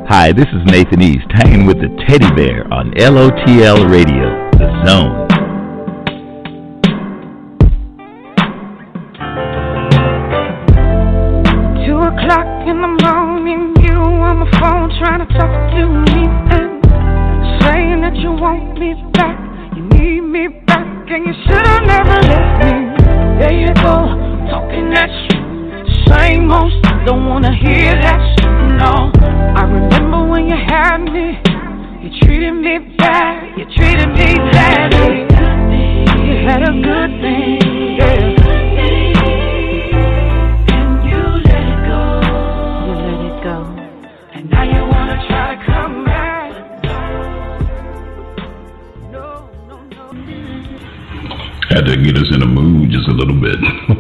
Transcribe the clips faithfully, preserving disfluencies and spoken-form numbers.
Hi, this is Nathan East, hanging with the Teddy Bear on L O T L Radio, The Zone. Two o'clock in the morning, you on my phone trying to talk to me and saying that you want me back, you need me back, and you should have never left me. There you go, talking that shit. Same old stuff, don't wanna hear that shit, no. I remember when you had me, you treated me bad, you treated me badly. You had a good thing, yeah. And you let it go, you let it go, and now you wanna try to come back. No, no, no, no. Had to get us in a mood just a little bit.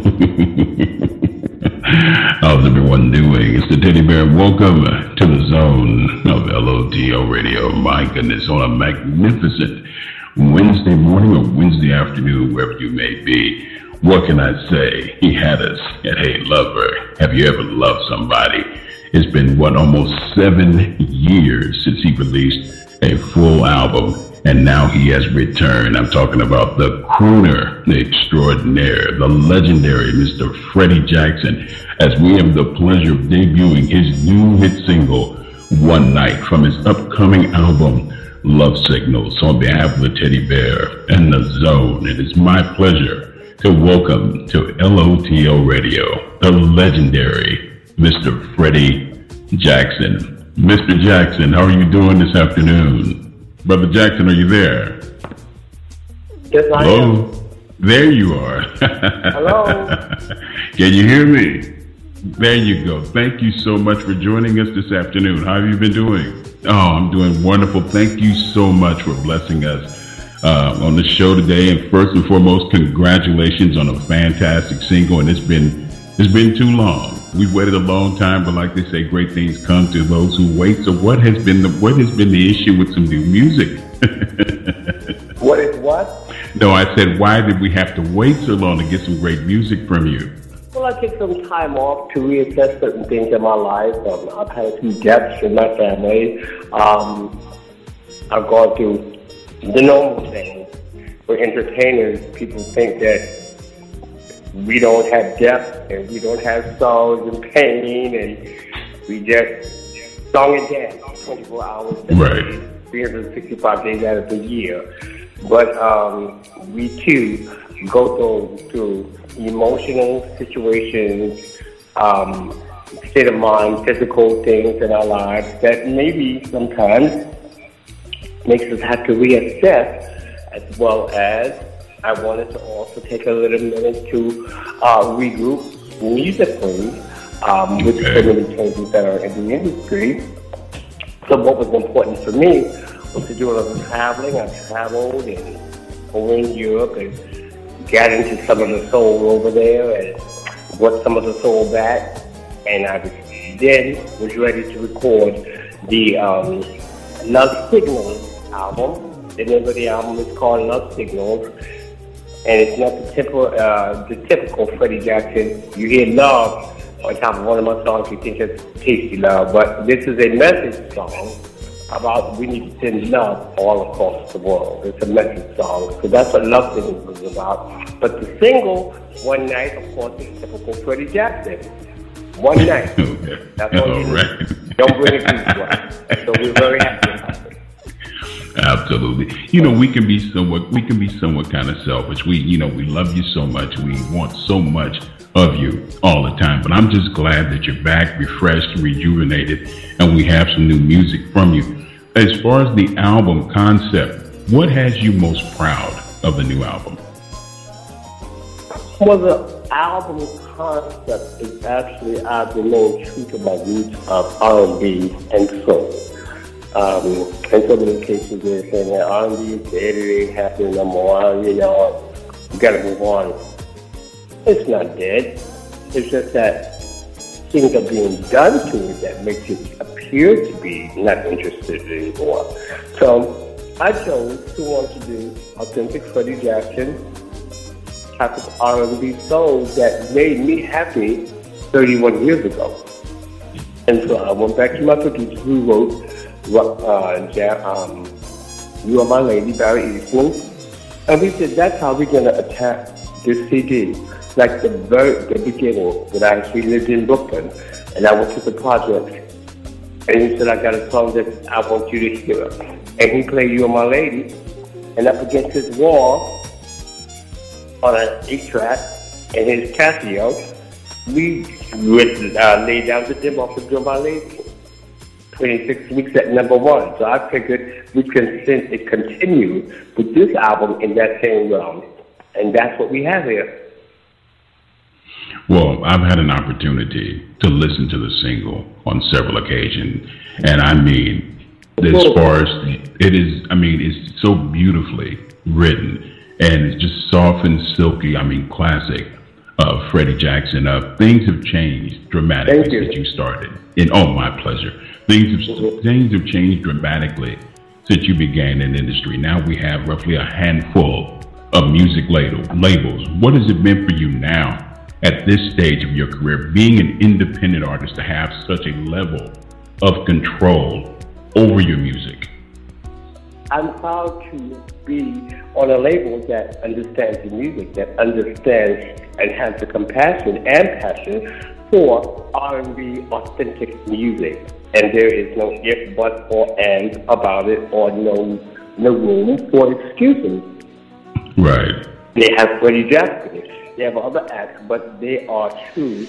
How's everyone doing? It's the Teddy Bear. Welcome to the zone of L O T L Radio. My goodness, on a magnificent Wednesday morning or Wednesday afternoon, wherever you may be. What can I say? He had us at Hey Lover. Have you ever loved somebody? It's been, what, almost seven years since he released a full album, and now he has returned. I'm talking about the crooner extraordinaire, the legendary Mister Freddie Jackson, as we have the pleasure of debuting his new hit single, One Night, from his upcoming album, Love Signals. So on behalf of the Teddy Bear and the Zone, it is my pleasure to welcome to L O T L Radio, the legendary Mister Freddie Jackson. Mister Jackson, how are you doing this afternoon? Brother Jackson, are you there? Yes, I Hello? am. There you are. Hello? Can you hear me? There you go. Thank you so much for joining us this afternoon. How have you been doing? Oh, I'm doing wonderful. Thank you so much for blessing us uh, on the show today. And first and foremost, congratulations on a fantastic single. And it's been it's been too long. We've waited a long time, but like they say, great things come to those who wait. So what has been the what has been the issue with some new music? What is what? No, I said, why did we have to wait so long to get some great music from you? Well, I took some time off to reassess certain things in my life. Um, I've had a few deaths in my family. Um, I've gone through the normal things. For entertainers, people think that we don't have depth and we don't have sorrows and pain, and we just song and dance twenty-four hours a day, Right. three hundred sixty-five days out of the year. But um, we too go through, through emotional situations, um, state of mind, physical things in our lives that maybe sometimes makes us have to reassess, as well as I wanted to also take a little minute to uh, regroup musically um, with Okay. so many changes that are in the industry. So what was important for me was to do a little traveling. I traveled and over in Europe and got into some of the soul over there and brought some of the soul back. And I was, then was ready to record the um, Love Signals album. The name of the album is called Love Signals. And it's not the typical, uh, the typical Freddie Jackson. You hear love on top of one of my songs, you think it's tasty love. But this is a message song about we need to send love all across the world. It's a message song. So that's what Love Signals was about. But the single, One Night, of course, is typical Freddie Jackson. One night. Okay. That's all, all you right. need. Don't bring it too much. So we're very happy about it. Absolutely. You know, we can be somewhat, we can be somewhat kind of selfish. We, you know, we love you so much. We want so much of you all the time. But I'm just glad that you're back, refreshed, rejuvenated, and we have some new music from you. As far as the album concept, what has you most proud of the new album? Well, the album concept is actually I've remained true to my roots of R and B and soul. Um, in so many cases, they're saying that R and B is dead, it ain't happening no more, you know, you gotta move on. It's not dead. It's just that things are being done to it that makes it appear to be not interested anymore. So I chose to want to do authentic Freddie Jackson type of R and B soul that made me happy thirty-one years ago. And so I went back to my producer who wrote uh, ja- um, You Are My Lady, Barry Eastman. And we said, that's how we're going to attack this C D. Like the very the beginning, when I actually lived in Brooklyn, and I went to the project, and he said, I got a song that I want you to hear. And he played You Are My Lady, and up against his wall, on an eight-track, and his Casio, we would, uh, laid down the demo for You Are My Lady. twenty-six weeks at number one. So I figured we can continue with this album in that same realm. And that's what we have here. Well, I've had an opportunity to listen to the single on several occasions. And I mean, as far as it is, I mean, it's so beautifully written. And it's just soft and silky. I mean, classic uh, Freddie Jackson. Uh, things have changed dramatically you. since you started. And oh, my pleasure. Things have, mm-hmm. things have changed dramatically since you began in the industry. Now we have roughly a handful of music label, labels. What has it meant for you now at this stage of your career, being an independent artist, to have such a level of control over your music? I'm proud to be on a label that understands the music, that understands and has the compassion and passion for R and B authentic music. And there is no if, but, or and about it, or no no room for excuses. Right. They have Freddie Jackson. They have other acts, but they are true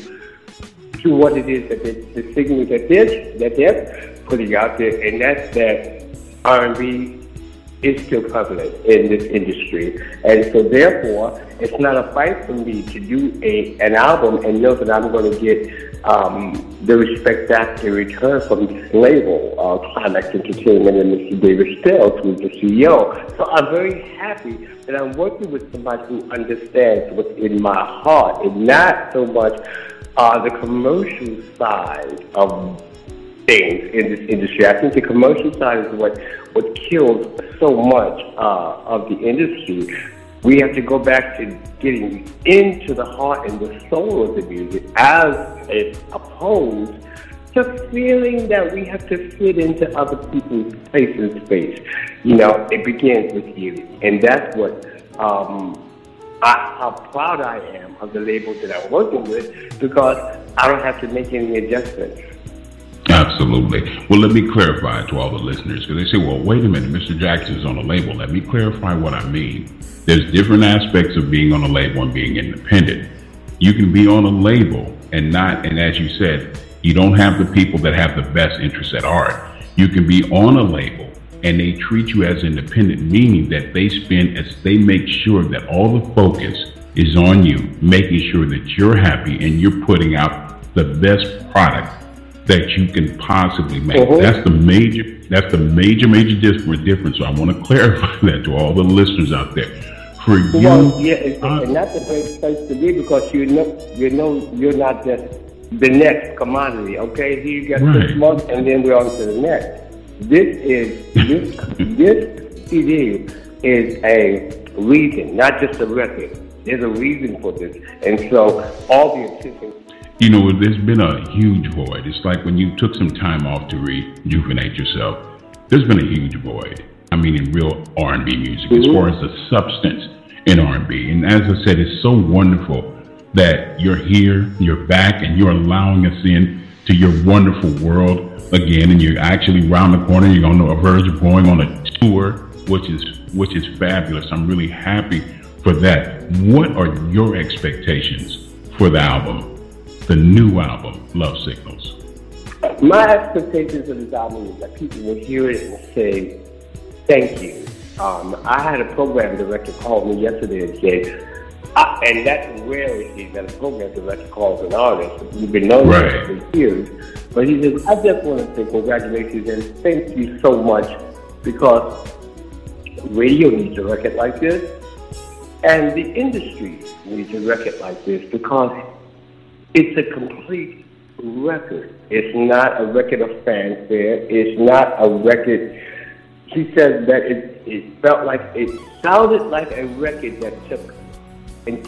to what it is that they, the signal that they're, that they're putting out there, and that's that R and B is still prevalent in this industry. And so therefore, it's not a fight for me to do a an album and know that I'm going to get um, the respect back in return from this label, uh, Climax Entertainment, and Mister David Stills, who's the C E O. So I'm very happy that I'm working with somebody who understands what's in my heart, and not so much uh, the commercial side of things in this industry. I think the commercial side is what what kills so much uh, of the industry. We have to go back to getting into the heart and the soul of the music, as it's opposed to feeling that we have to fit into other people's place and space. You know, it begins with you, and that's what um, I, how proud I am of the label that I'm working with, because I don't have to make any adjustments. Absolutely. Well, let me clarify to all the listeners, because they say, well, wait a minute, Mister Jackson's on a label. Let me clarify what I mean. There's different aspects of being on a label and being independent. You can be on a label and not, and as you said, you don't have the people that have the best interests at heart. You can be on a label and they treat you as independent, meaning that they spend, as they make sure that all the focus is on you, making sure that you're happy and you're putting out the best product that you can possibly make. Mm-hmm. That's the major, that's the major, major difference. So I want to clarify that to all the listeners out there. For you, well, yeah, and, uh, and that's a great place to be, because you know, you know, you're not just the next commodity. Okay, here you got right. six months, and then we're on to the next. This is this this C D is a reason, not just a record. There's a reason for this, and so all the attention. You know, there's been a huge void. It's like when you took some time off to rejuvenate yourself. There's been a huge void. I mean, in real R and B music, mm-hmm. as far as the substance in R and B. And as I said, it's so wonderful that you're here, you're back, and you're allowing us in to your wonderful world again. And you're actually around the corner. You're on the verge of going on a tour, which is which is fabulous. I'm really happy for that. What are your expectations for the album, the new album, Love Signals? My expectations of this album is that people will hear it and say, thank you. Um, I had a program director call me yesterday and said, I, and that's rarely that a program director calls an artist. We've been known right. for years. But he says, I just want to say congratulations and thank you so much, because radio needs a record like this, and the industry needs a record like this, because it's a complete record. It's not a record of fanfare. It's not a record. She said that it, it felt like, it sounded like a record that took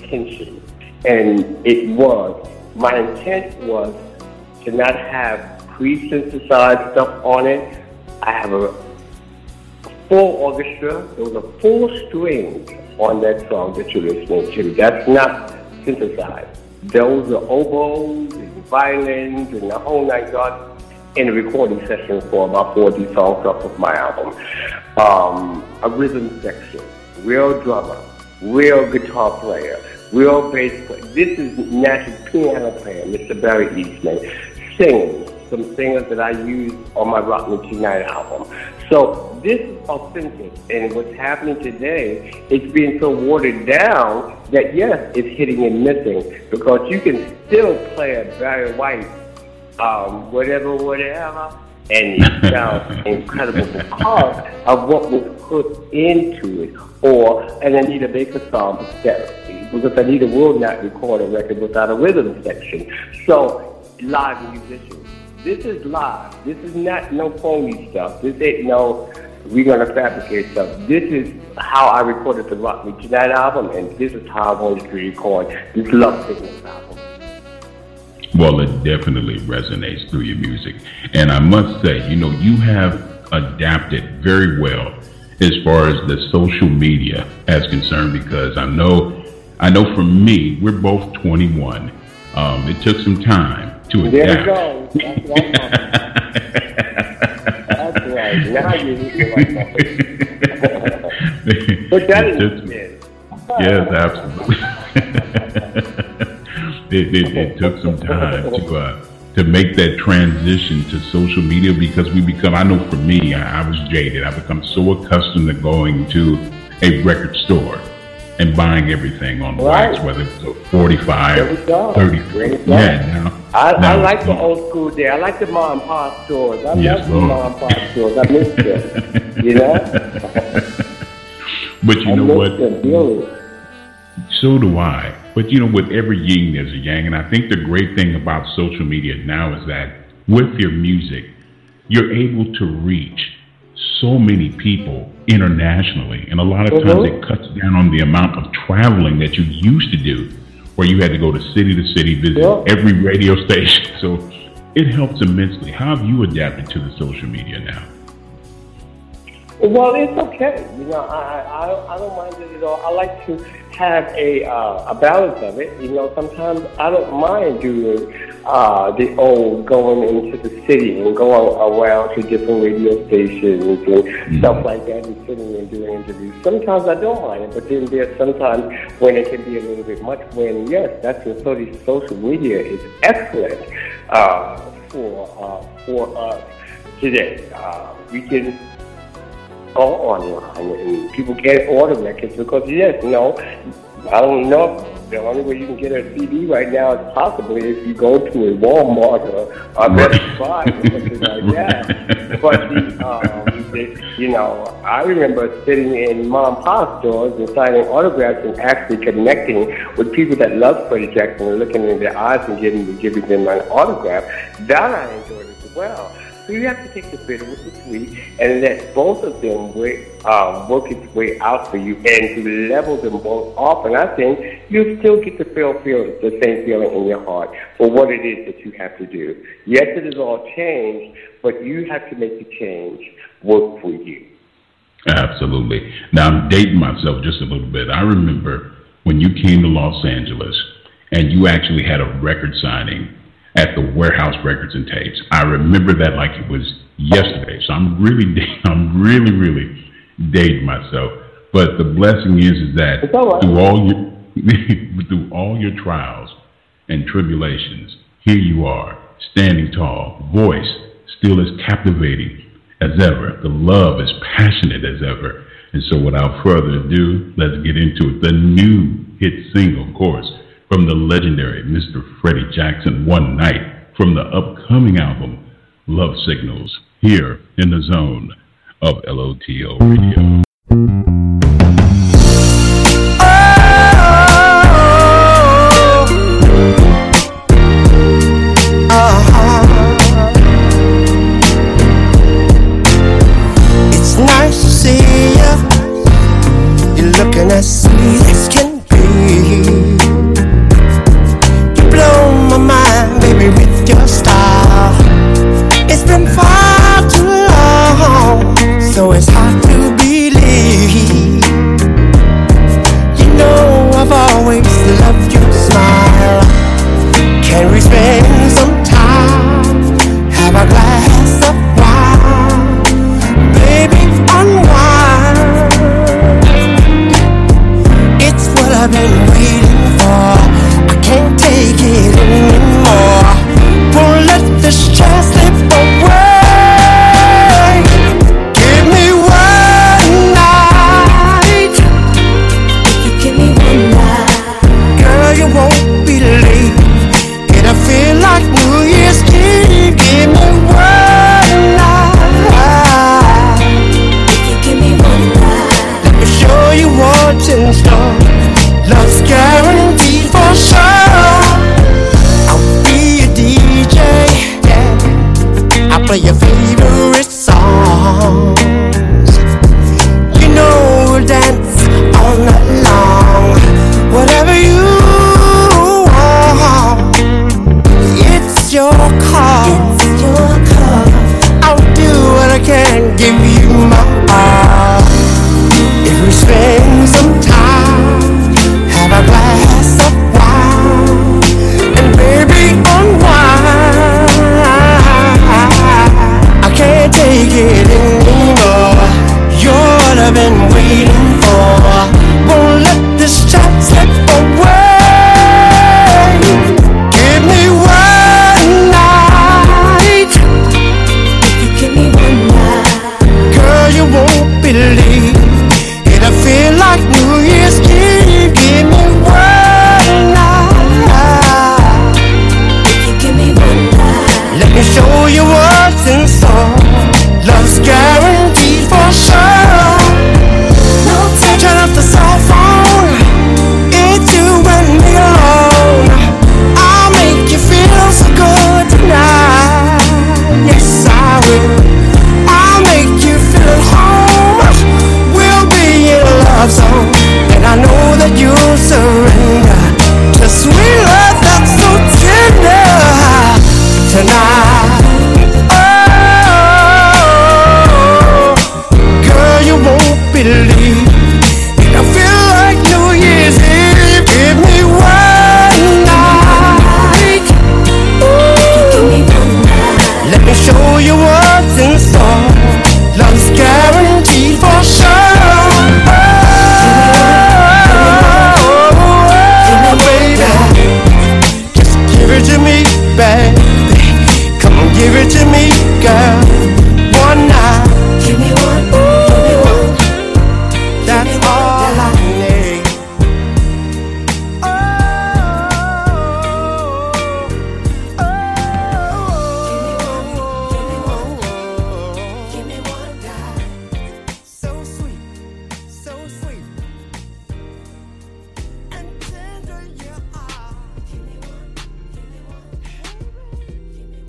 intention. And it was. My intent was to not have pre-synthesized stuff on it. I have a full orchestra. There was a full strings on that song that you're listening to. That's not synthesized. Those are oboes and violins and the whole nine yards in a recording session for about forty songs off of my album. Um, a rhythm section, real drummer, real guitar player, real bass player. This is natural piano player, Mister Barry Eastman, singing. Some singers that I use on my Rock Me Tonight album. So this is authentic, and what's happening today, it's being so watered down that yes, it's hitting and missing, because you can still play a Barry White, um, whatever, whatever, and it sounds incredible because of what was put into it, or an Anita Baker song, that, because Anita will not record a record without a rhythm section. So live musicians. This is live. This is not no phony stuff. This ain't no, we're going to fabricate stuff. This is how I recorded the Rock Me Tonight album, and this is how I wanted to record this Love Signals album. Well, it definitely resonates through your music. And I must say, you know, you have adapted very well as far as the social media is concerned, because I know, I know for me, we're both twenty-one. Um, it took some time to adapt. There you go. That's right. That's right. Now you're hitting the right number. But that is it. Yes, absolutely. it, it, it took some time to uh, to make that transition to social media, because we become, I know for me, I, I was jaded. I become so accustomed to going to a record store and buying everything on right. wax, whether it's a forty-five, thirty. Yeah, now, I, now, I like the old school day. I like the mom and pop stores. I yes, love the mom and pop stores. I miss them. You know? But you I know what? Them, really. So do I. But you know, with every yin, there's a yang. And I think the great thing about social media now is that with your music, you're able to reach so many people internationally, and a lot of times mm-hmm. it cuts down on the amount of traveling that you used to do, where you had to go to city to city, visit yeah. every radio station. So it helps immensely. How have you adapted to the social media now? Well, it's okay. You know, I I, I don't mind it at all. I like to have a uh, a balance of it. You know, sometimes I don't mind doing uh, the old going into the city and going around to different radio stations and mm-hmm. stuff like that, and sitting and doing interviews. Sometimes I don't mind it, but then there's sometimes when it can be a little bit much. When yes, that's when social media is excellent uh, for uh, for us today. Uh, we can go online and people can't order records because yes, you know, I don't know. The only way you can get a C D right now is possibly if you go to a Walmart or a Best Buy or something like that. But um, it, you know, I remember sitting in mom and pop stores and signing autographs and actually connecting with people that love Freddie Jackson and looking in their eyes and giving giving them an autograph. That I enjoyed as well. So you have to take the bitter with the sweet and let both of them work, uh, work its way out for you, and to level them both off. And I think you still get to feel, feel the same feeling in your heart for what it is that you have to do. Yes, it is all change, but you have to make the change work for you. Absolutely. Now, I'm dating myself just a little bit. I remember when you came to Los Angeles and you actually had a record signing at the Warehouse Records and Tapes. I remember that like it was yesterday. So I'm really, I'm really, really dating myself. But the blessing is, is that all right. through all your, through all your trials and tribulations, here you are, standing tall, voice still as captivating as ever. The love is passionate as ever. And so without further ado, let's get into it. The new hit single, of course, from the legendary Mister Freddie Jackson, One Night, from the upcoming album, Love Signals, here in the zone of L O T L Radio. It's nice to see you. You're looking as sweet as can be. Blow my mind, baby, with your style. play your favorite songs. You know we'll dance all night long. Whatever you want, it's your call. It's your call. I'll do what I can, give you my all. If we spend some time, have a glass of wine, and baby unwind. I can't take it anymore. You're what I've been waiting for. Won't let this chat slip away. Give me one night. If you give me one night, girl, you won't believe it'll feel like New Year's Eve. Give me one night. If you give me one night, let me show you what's in store. Love's guaranteed for sure. No time. Turn off the cell phone. It's you and me alone. I'll make you feel so good tonight. Yes, I will. I'll make you feel at home. We'll be in a love zone, and I know that you'll surrender to sweet love that's so tender tonight. Believe I feel like New Year's Eve. Give me one night. Ooh. Let me show you what's in store. Love's guaranteed for sure. Oh, baby, just give it to me, baby. Come on, give it to me, girl. One night. Give me one. That's all I need. Oh, oh, give me one, give me one night. So sweet, so sweet, and tender you are. Give me one, give me one, give me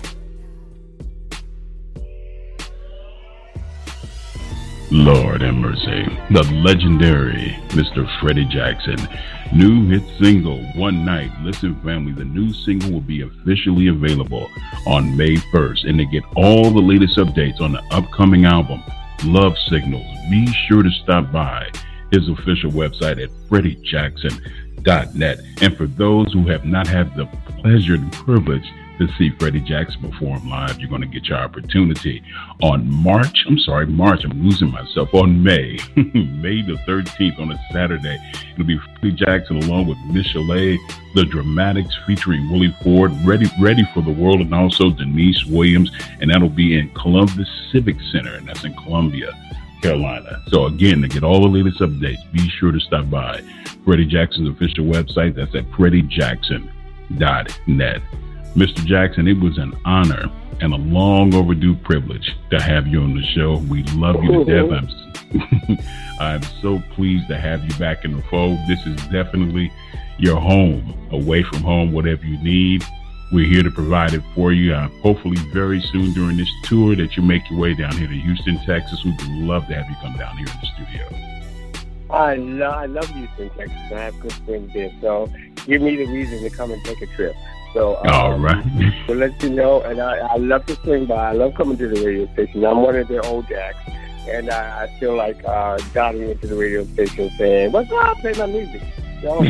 one. Lord have mercy. The legendary Mister Freddie Jackson. New hit single, One Night. Listen, family, the new single will be officially available on May first. And to get all the latest updates on the upcoming album, Love Signals, be sure to stop by his official website at freddie jackson dot net. And for those who have not had the pleasure and privilege to see Freddie Jackson perform live, you're going to get your opportunity on March, I'm sorry, March, I'm losing myself, on May, May the thirteenth on a Saturday. It'll be Freddie Jackson along with Michelle, The Dramatics featuring Willie Ford, Ready Ready for the World, and also Denise Williams, and that'll be in Columbus Civic Center, and that's in Columbia, Carolina. So again, to get all the latest updates, be sure to stop by Freddie Jackson's official website. That's at freddie jackson dot net. Mister Jackson, it was an honor and a long overdue privilege to have you on the show. We love you to death. I'm, I'm so pleased to have you back in the fold. This is definitely your home, away from home, whatever you need. We're here to provide it for you. Uh, hopefully very soon during this tour that you make your way down here to Houston, Texas. We'd love to have you come down here in the studio. I, lo- I love Houston, Texas. I have good friends there. So give me the reason to come and take a trip. So, um, all right. So let you know, and I, I love to swing by. I love coming to the radio station. I'm one of their old jacks, and I, I feel like uh, darting into the radio station saying, "What's up? Play my music." So,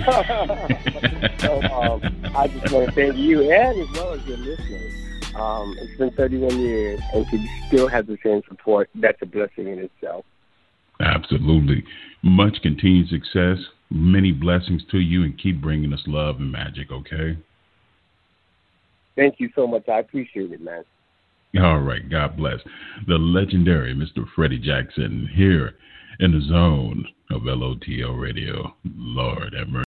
so um, I just want to thank you, and as well as your listeners. Um, it's been thirty-one years, and to still have the same support, that's a blessing in itself. Absolutely. Much continued success, many blessings to you, and keep bringing us love and magic, okay? Thank you so much. I appreciate it, man. All right. God bless. The legendary Mister Freddie Jackson here in the zone of L O T L Radio. Lord have mercy.